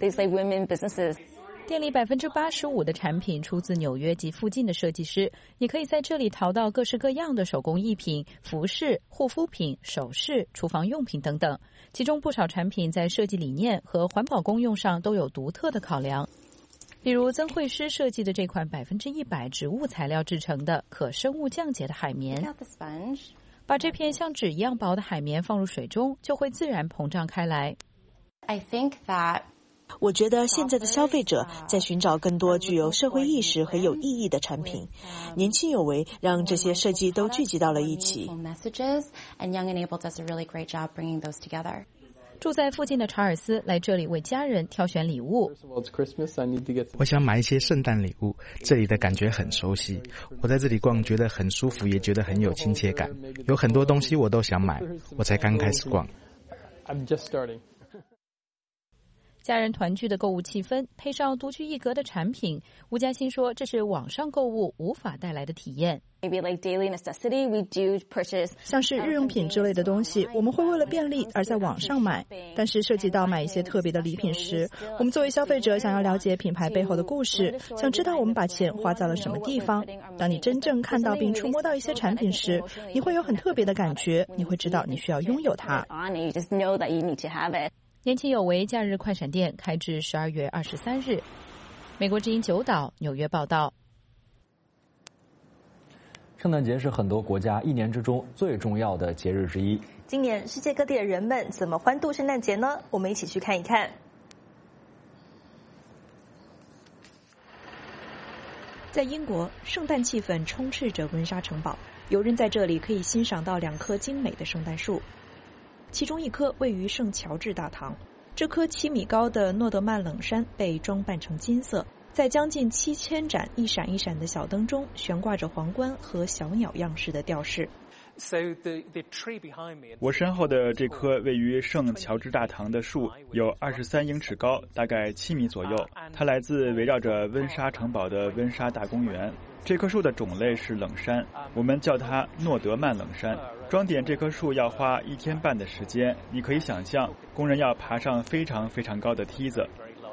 店里85%的产品出自纽约及附近的设计师，也可以在这里淘到各式各样的手工艺品、服饰、护肤品、首饰、厨房用品等等。其中不少产品在设计理念和环保功用上都有独特的考量。比如曾慧诗设计的这款100%植物材料制成的可生物降解的海绵，把这片像纸一样薄的海绵放入水中，就会自然膨胀开来。 我觉得现在的消费者在寻找更多具有社会意识和有意义的产品，年轻有为让这些设计都聚集到了一起。 住在附近的查尔斯来这里为家人挑选礼物。 我想买一些圣诞礼物，这里的感觉很熟悉。我在这里逛觉得很舒服，也觉得很有亲切感。有很多东西我都想买，我才刚开始逛。 家人团聚的购物气氛，配上独具一格的产品，吴嘉欣说，这是网上购物无法带来的体验。 像是日用品之类的东西，我们会为了便利而在网上买，但是涉及到买一些特别的礼品时，我们作为消费者想要了解品牌背后的故事，想知道我们把钱花在了什么地方。当你真正看到并触摸到一些产品时，你会有很特别的感觉，你会知道你需要拥有它。 年轻有为假日快闪店开至12月23日。美国之音九岛纽约报道。 圣诞节是很多国家一年之中最重要的节日之一。 今年世界各地的人们怎么欢度圣诞节呢？我们一起去看一看。 在英国，圣诞气氛充斥着温莎城堡，游人在这里可以欣赏到2棵精美的圣诞树。其中一棵位于圣乔治大堂，这棵7米高的诺德曼冷杉被装扮成金色，在将近7000盏一闪一闪的小灯中悬挂着皇冠和小鸟样式的吊饰。 我身后的这棵位于圣乔治大堂的树有23英尺高，大概7米左右。它来自围绕着温莎城堡的温莎大公园。这棵树的种类是冷杉，我们叫它诺德曼冷杉。装点这棵树要花1天半的时间，你可以想象，工人要爬上非常非常高的梯子。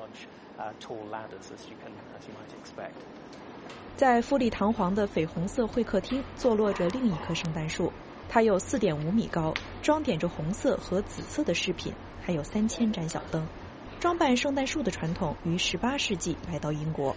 在富丽堂皇的绯红色会客厅坐落着另一棵圣诞树，它有4.5米高，装点着红色和紫色的饰品，还有3000盏小灯。装扮圣诞树的传统于18世纪来到英国。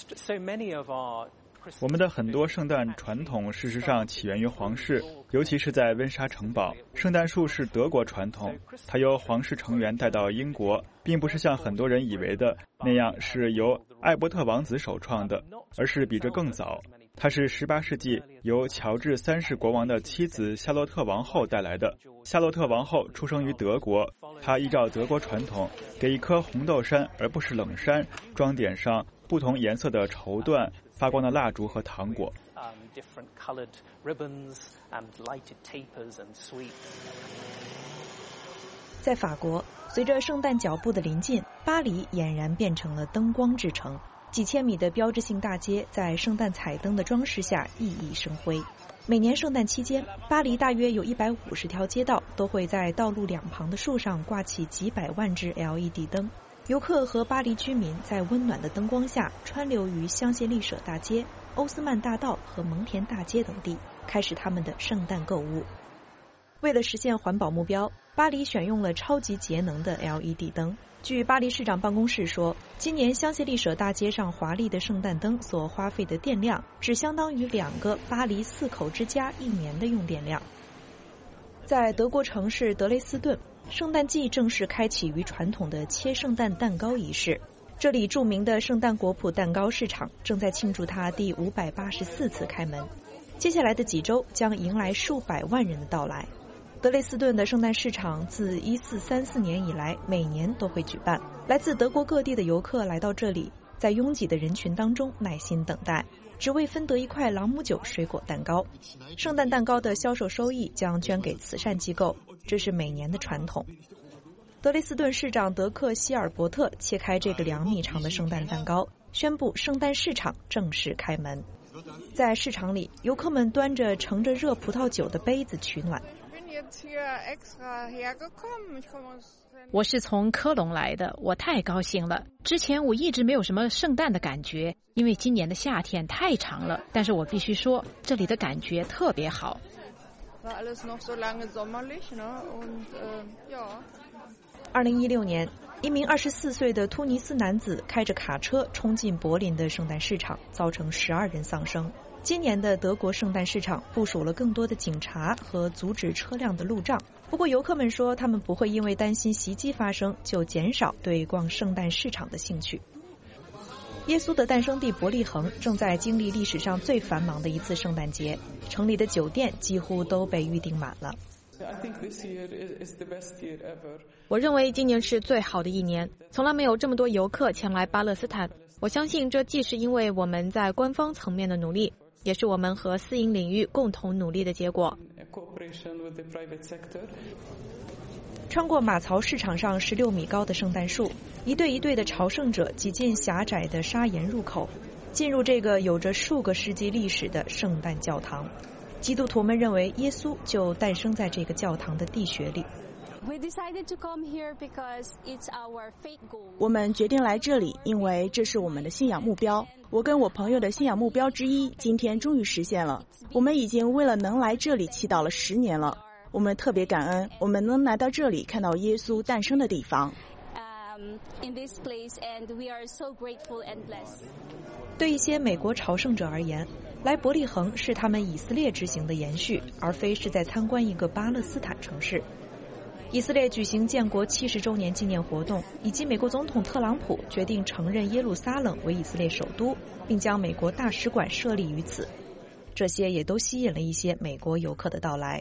我们的很多圣诞传统事实上起源于皇室，尤其是在温莎城堡。圣诞树是德国传统，它由皇室成员带到英国，并不是像很多人以为的那样是由艾伯特王子首创的，而是比这更早。它是18世纪由乔治3世国王的妻子夏洛特王后带来的。夏洛特王后出生于德国，她依照德国传统，给一棵红豆杉而不是冷杉装点上不同颜色的绸缎、发光的蜡烛和糖果。 在法国，随着圣诞脚步的临近，巴黎俨然变成了灯光之城。几千米的标志性大街在圣诞彩灯的装饰下熠熠生辉。每年圣诞期间，巴黎大约有150条街道都会在道路两旁的树上挂起几百万只 LED 灯。游客和巴黎居民在温暖的灯光下川流于香榭丽舍大街、欧斯曼大道和蒙田大街等地，开始他们的圣诞购物。为了实现环保目标，巴黎选用了超级节能的 LED 灯。据巴黎市长办公室说，今年香榭丽舍大街上华丽的圣诞灯所花费的电量，只相当于2个巴黎4口之家1年的用电量。在德国城市德累斯顿，圣诞季正式开启于传统的切圣诞蛋糕仪式。这里著名的圣诞果脯蛋糕市场正在庆祝它第584次开门。接下来的几周将迎来数百万人的到来。德累斯顿的圣诞市场自1434年以来每年都会举办，来自德国各地的游客来到这里，在拥挤的人群当中耐心等待，只为分得一块朗姆酒水果蛋糕。圣诞蛋糕的销售收益将捐给慈善机构，这是每年的传统。德累斯顿市长德克希尔伯特切开这个2米长的圣诞蛋糕，宣布圣诞市场正式开门。在市场里，游客们端着盛着热葡萄酒的杯子取暖。 我是从科隆来的，我太高兴了。之前我一直没有什么圣诞的感觉，因为今年的夏天太长了。但是我必须说，这里的感觉特别好。 2016年，一名24岁的突尼斯男子开着卡车冲进柏林的圣诞市场，造成12人丧生。今年的德国圣诞市场部署了更多的警察和阻止车辆的路障。不过游客们说，他们不会因为担心袭击发生就减少对逛圣诞市场的兴趣。耶稣的诞生地伯利恒正在经历历史上最繁忙的一次圣诞节，城里的酒店几乎都被预订满了。 我认为今年是最好的一年，从来没有这么多游客前来巴勒斯坦。我相信这既是因为我们在官方层面的努力，也是我们和私营领域共同努力的结果。 穿过马槽市场上16米高的圣诞树，一对一对的朝圣者挤进狭窄的砂岩入口，进入这个有着数个世纪历史的圣诞教堂。基督徒们认为耶稣就诞生在这个教堂的地穴里。 我们决定来这里，因为这是我们的信仰目标。我跟我朋友的信仰目标之一，今天终于实现了。我们已经为了能来这里祈祷了10年了。我们特别感恩，我们能来到这里，看到耶稣诞生的地方。 对一些美国朝圣者而言，来伯利恒是他们以色列之行的延续，而非是在参观一个巴勒斯坦城市。以色列举行建国70周年纪念活动，以及美国总统特朗普决定承认耶路撒冷为以色列首都，并将美国大使馆设立于此。这些也都吸引了一些美国游客的到来。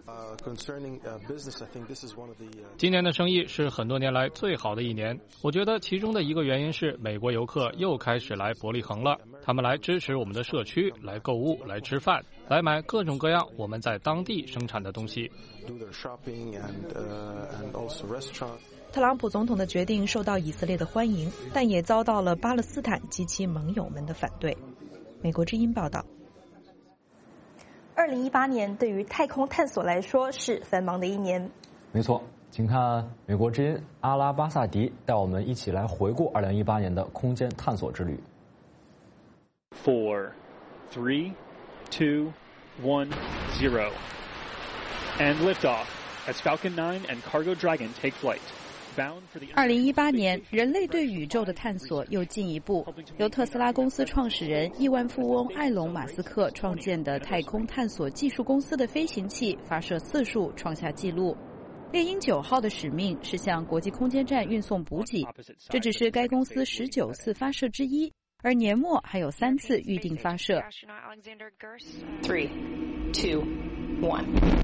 今年的生意是很多年来最好的一年。我觉得其中的一个原因是美国游客又开始来伯利恒了，他们来支持我们的社区，来购物，来吃饭，来买各种各样我们在当地生产的东西。 特朗普总统的决定受到以色列的欢迎，但也遭到了巴勒斯坦及其盟友们的反对。美国之音报道。 2018年对于太空探索来说是繁忙的一年。 没错，请看美国之音阿拉巴萨迪带我们一起来回顾2018年的空间探索之旅。 4, 3, 2, 1, 0, and liftoff as Falcon 9 and Cargo Dragon take flight. 2018年，人类对宇宙的探索又进一步。由特斯拉公司创始人、亿万富翁埃隆·马斯克创建的太空探索技术公司的飞行器发射次数创下纪录。猎鹰9号的使命是向国际空间站运送补给，这只是该公司19次发射之一，而年末还有3次预定发射。 3, 2, 1.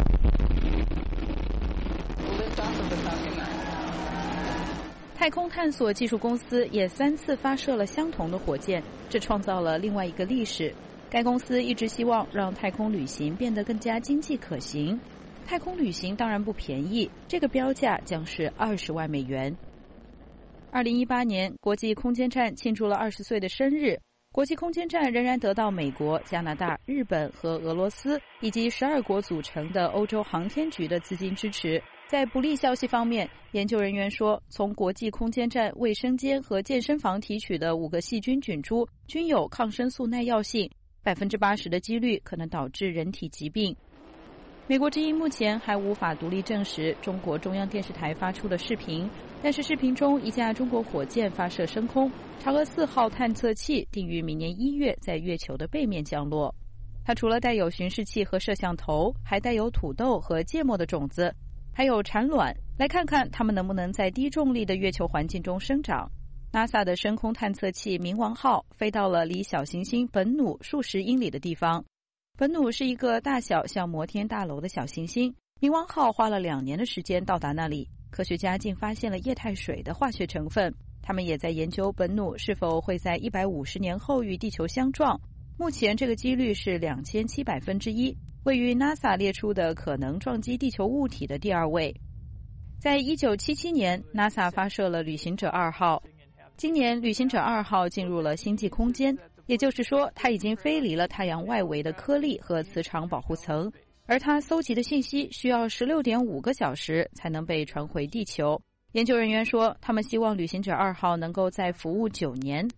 Liftoff of the Falcon 9. 太空探索技术公司也3次发射了相同的火箭，这创造了另外一个历史。该公司一直希望让太空旅行变得更加经济可行。太空旅行当然不便宜，这个标价将是20万美元。2018年，国际空间站庆祝了20岁的生日。国际空间站仍然得到美国、加拿大、日本和俄罗斯以及12国组成的欧洲航天局的资金支持。在不利消息方面，研究人员说，从国际空间站卫生间和健身房提取的5个细菌菌株均有抗生素耐药性，80%的几率可能导致人体疾病。美国之音目前还无法独立证实中国中央电视台发出的视频，但是视频中一架中国火箭发射升空，嫦娥4号探测器定于明年1月在月球的背面降落。它除了带有巡视器和摄像头，还带有土豆和芥末的种子，还有产卵，来看看它们能不能在低重力的月球环境中生长。NASA 的深空探测器冥王号飞到了离小行星本努数十英里的地方。本努是一个大小像摩天大楼的小行星，冥王号花了2年的时间到达那里。科学家竟发现了液态水的化学成分，他们也在研究本努是否会在150年后与地球相撞。目前这个几率是2700分之一，位于 NASA 列出的可能撞击地球物体的第2位。在1977年 NASA 发射了旅行者2号，今年旅行者2号进入了星际空间，也就是说它已经飞离了太阳外围的颗粒和磁场保护层，而它搜集的信息需要16.5个小时才能被传回地球。研究人员说，他们希望旅行者2号能够再服务9年。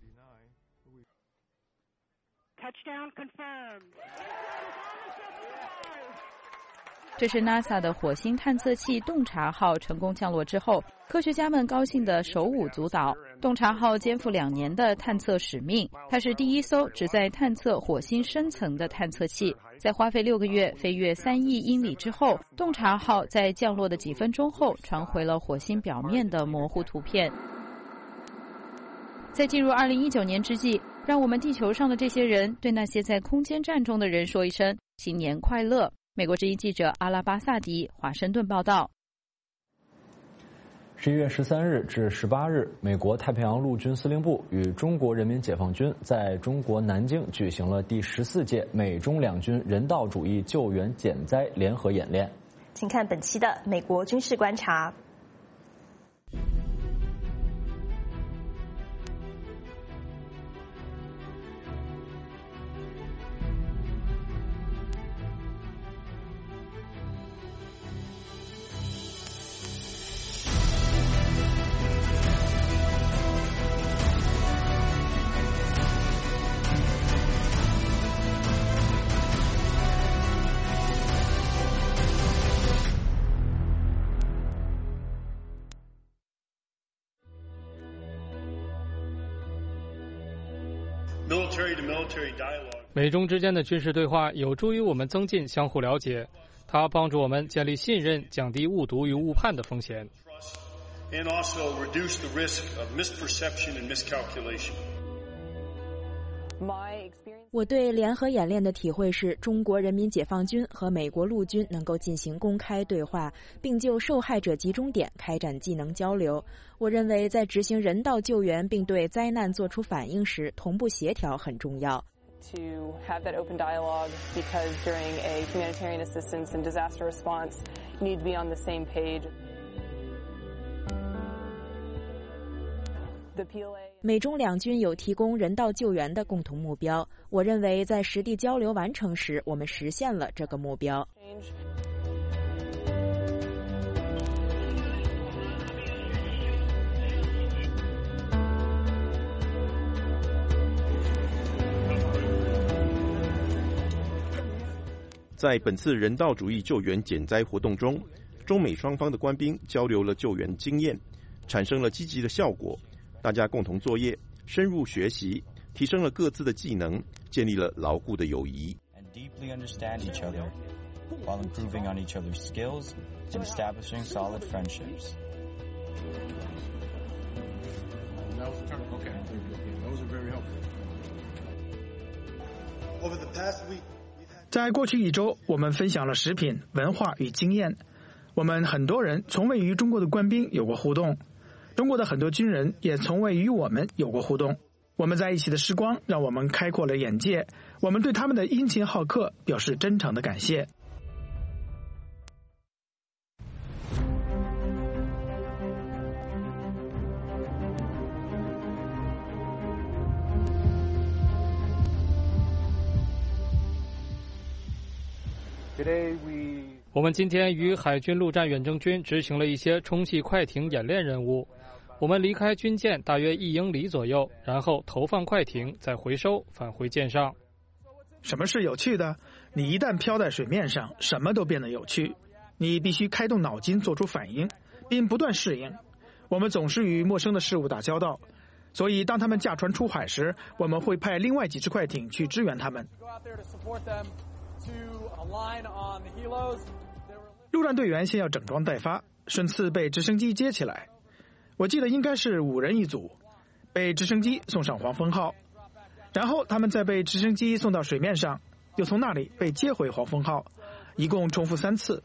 Touchdown confirmed. 这是 NASA 的火星探测器洞察号成功降落之后，科学家们高兴的手舞足蹈。洞察号肩负2年的探测使命，它是第一艘旨在探测火星深层的探测器。在花费6个月飞越3亿英里之后，洞察号在降落的几分钟后传回了火星表面的模糊图片。在进入2019年之际，让我们地球上的这些人对那些在空间站中的人说一声新年快乐。 美国之音记者阿拉巴萨迪华盛顿报道。 11月13日至18日，美国太平洋陆军司令部与中国人民解放军在中国南京举行了第14届美中两军人道主义救援减灾联合演练。 请看本期的美国军事观察。 美中之间的军事对话有助于我们增进相互了解，它帮助我们建立信任，降低误读与误判的风险。 我对联合演练的体会是，中国人民解放军和美国陆军能够进行公开对话，并就受害者集中点开展技能交流。我认为在执行人道救援并对灾难做出反应时，同步协调很重要。 To have that open dialogue, because during a humanitarian assistance and disaster response, you need to be on the same page. 美中两军有提供人道救援的共同目标。我认为在实地交流完成时，我们实现了这个目标。 在本次人道主义救援减灾活动中，中美双方的官兵交流了救援经验，产生了积极的效果。大家共同作业，深入学习，提升了各自的技能，建立了牢固的友谊。 Deeply understand each other while improving on each other's skills and establishing solid friendships. Over the past week, 在过去一周，我们分享了食品、文化与经验。我们很多人从未与中国的官兵有过互动，中国的很多军人也从未与我们有过互动。我们在一起的时光让我们开阔了眼界，我们对他们的殷勤好客表示真诚的感谢。 我们今天与海军陆战远征军执行了一些充气快艇演练任务。我们离开军舰大约1英里左右，然后投放快艇，再回收返回舰上。 什么是有趣的？你一旦漂在水面上，什么都变得有趣。你必须开动脑筋做出反应，并不断适应。我们总是与陌生的事物打交道，所以当他们驾船出海时，我们会派另外几只快艇去支援他们。陆战队员先要整装待发，顺次被直升机接起来。我记得应该是5人一组，被直升机送上黄蜂号，然后他们再被直升机送到水面上，又从那里被接回黄蜂号，一共重复3次。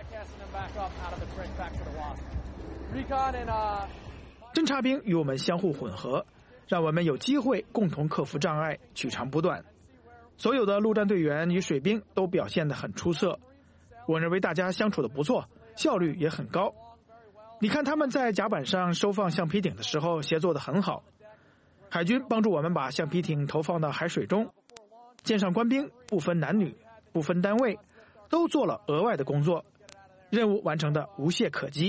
侦察兵与我们相互混合，让我们有机会共同克服障碍，取长补短。所有的陆战队员与水兵都表现得很出色，我认为大家相处得不错，效率也很高。你看他们在甲板上收放橡皮艇的时候协作得很好。海军帮助我们把橡皮艇投放到海水中，舰上官兵不分男女，不分单位，都做了额外的工作，任务完成的无懈可击。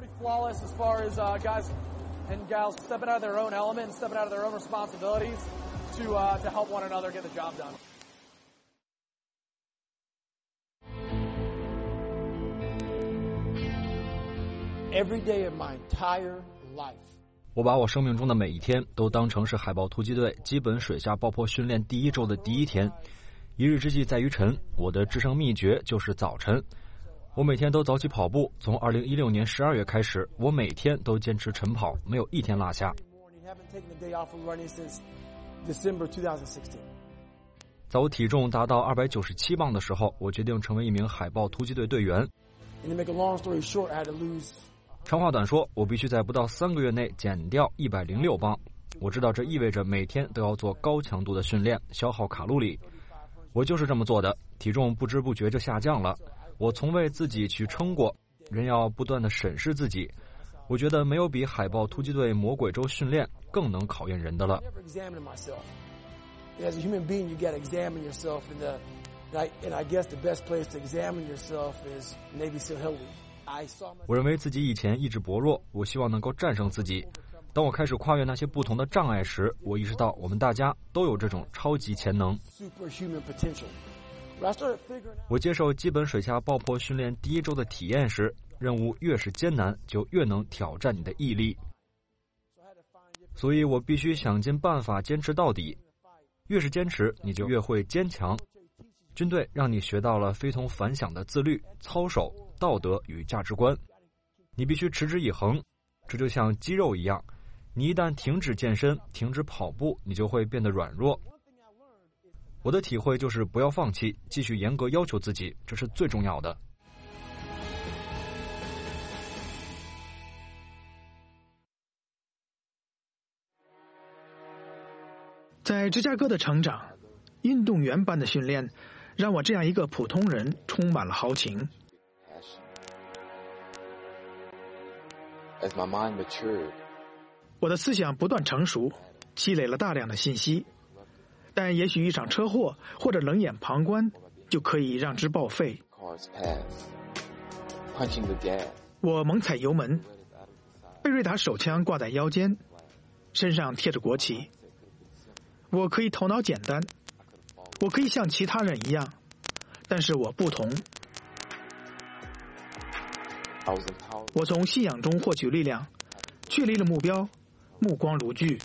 我把我生命中的每一天都当成是海豹突击队基本水下爆破训练第1周的第1天。一日之计在于晨，我的制胜秘诀就是早晨。我每天都早起跑步，从2016年12月开始，我每天都坚持晨跑，没有一天落下。 在我体重达到297磅的时候，我决定成为一名海豹突击队队员。长话短说，我必须在不到3个月内减掉106磅。我知道这意味着每天都要做高强度的训练，消耗卡路里。我就是这么做的，体重不知不觉就下降了。我从未自己去称过，人要不断地审视自己。我觉得没有比海豹突击队魔鬼周训练更能考验人的了。 As a human being, you got to examine yourself, and I guess the best place to examine yourself is Navy SEAL Hillary. 我认为自己以前意志薄弱，我希望能够战胜自己。当我开始跨越那些不同的障碍时，我意识到我们大家都有这种超级潜能。我接受基本水下爆破训练第1周的体验时，任务越是艰难，就越能挑战你的毅力。所以我必须想尽办法坚持到底。越是坚持，你就越会坚强。军队让你学到了非同凡响的自律、操守、道德与价值观。你必须持之以恒，这就像肌肉一样，你一旦停止健身、停止跑步，你就会变得软弱。我的体会就是不要放弃，继续严格要求自己，这是最重要的。 在芝加哥的成长，运动员般的训练让我这样一个普通人充满了豪情。我的思想不断成熟，积累了大量的信息，但也许一场车祸或者冷眼旁观就可以让之报废。我猛踩油门，贝瑞达手枪挂在腰间，身上贴着国旗。我可以头脑简单，我可以像其他人一样，但是我不同。我从信仰中获取力量，确立了目标，目光如炬。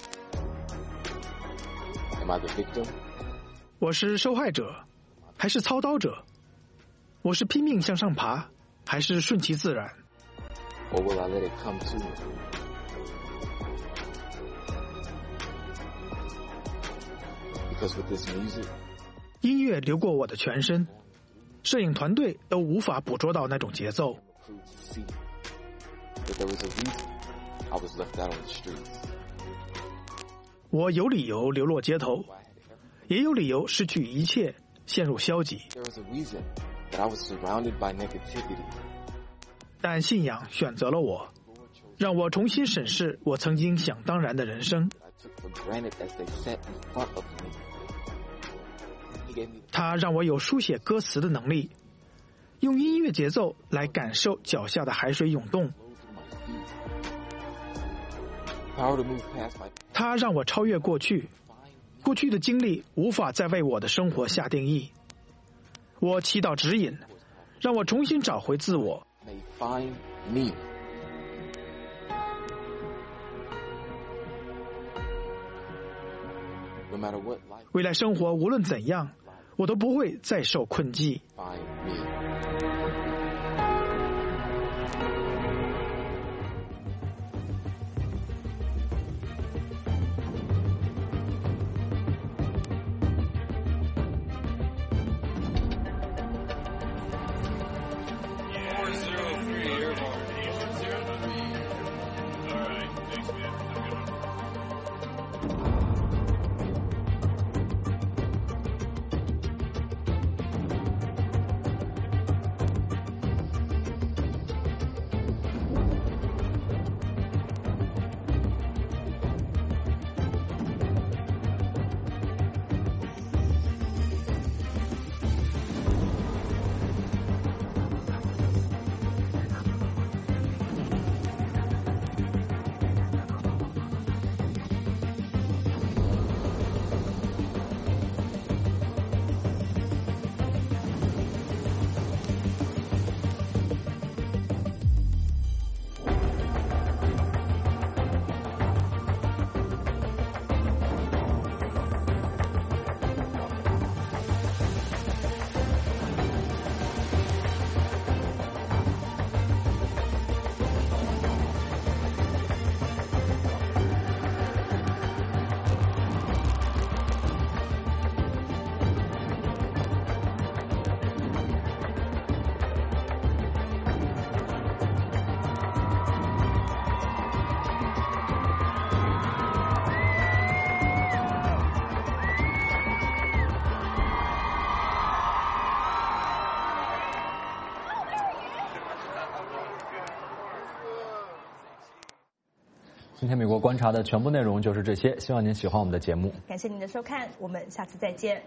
我是受害者，还是操刀者？我是拼命向上爬，还是顺其自然？音乐流过我的全身，摄影团队都无法捕捉到那种节奏。我有理由流落街头，也有理由失去一切，陷入消极。但信仰选择了我，让我重新审视我曾经想当然的人生。它让我有书写歌词的能力，用音乐节奏来感受脚下的海水涌动。它让我超越过去，过去的经历无法再为我的生活下定义。我祈祷指引，让我重新找回自我。未来生活无论怎样，我都不会再受困寂。 今天美国观察的全部内容就是这些，希望您喜欢我们的节目。 感谢您的收看，我们下次再见。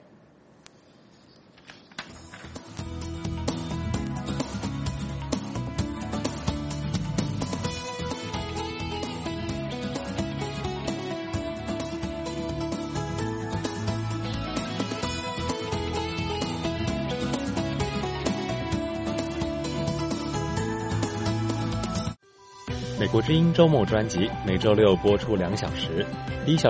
美国之音周末专辑每周六播出2小时，1小时